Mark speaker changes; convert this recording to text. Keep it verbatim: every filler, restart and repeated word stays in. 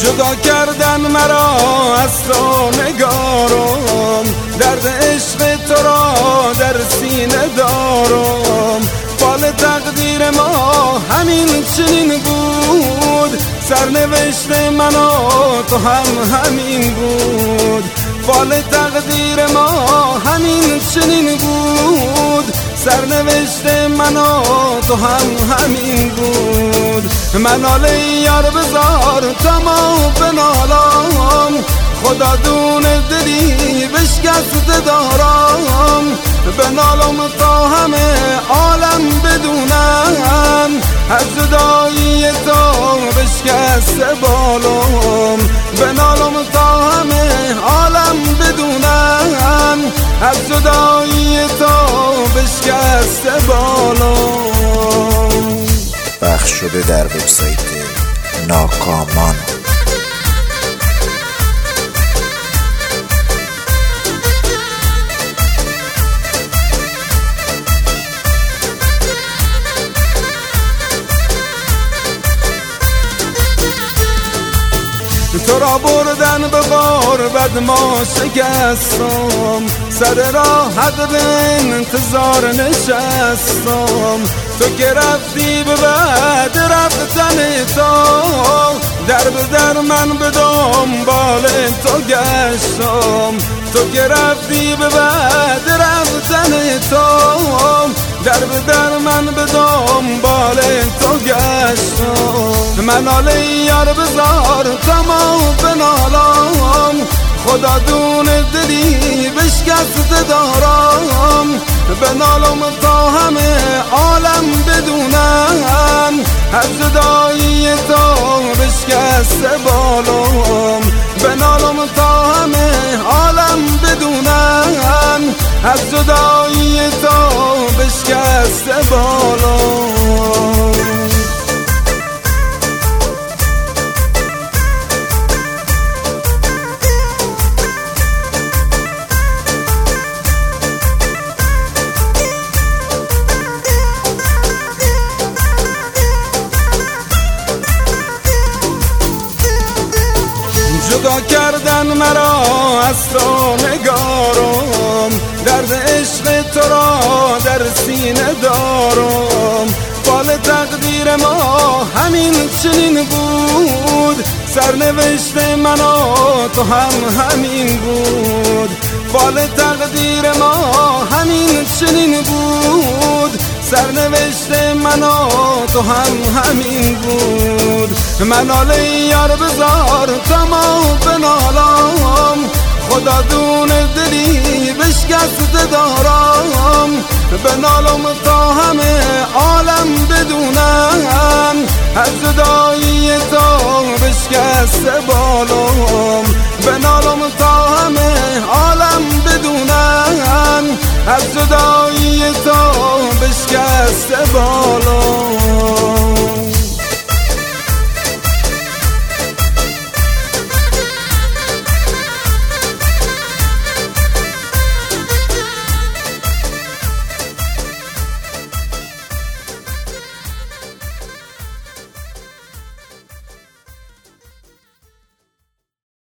Speaker 1: جدا کردن مرا از تو نگارم، درد عشق تو را در سینه دارم. فال تقدیر ما همین چنین بود، سرنوشت من و تو هم همین بود. فال تقدیر ما همین چنین بود، سرنوشت من و تو هم همین بود. منال یار بذار تمام بنالام، خدا دون دلی بشکست دارم. بنالم تا همه عالم بدونن، از جدایی تو بشکست بالم. بنالم تا همه عالم بدونن، از جدایی تو بشکست بالم.
Speaker 2: پخش شده در وبسایت ناکامان.
Speaker 1: تو را بردن به بار بد ما شکستم، سر راحت به انتظار نشستم. تو که رفتی به بعد رفتن تو، در به در من به دنبال تو گشتم. تو که رفتی به بعد رفتن تو، در به در من به دنبال تو گشتم. منال یار بذار تمام بنالام، خدا دون دلی بشکست دارم. بنالم تا همه عالم بدونن، از جدایی تو بشکست بالم. بنالم تا همه عالم بدونن، از جدایی تو بشکست بالم. جدا کردن مرا از تو نگارم، درد عشق تو را در سینه دارم. فال تقدیر ما همین چنین بود، سرنوشت من و تو هم همین بود. فال تقدیر ما همین چنین بود، سرنوشت من و تو هم همین بود. منال یار بذار تمام بنالام، خدا دون دلی بشکست دارم. بنالم تا همه عالم بدونن، از جدایی تو بشکست بالم. بنالم تا همه عالم بدونن، از جدایی تو بشکست بالم.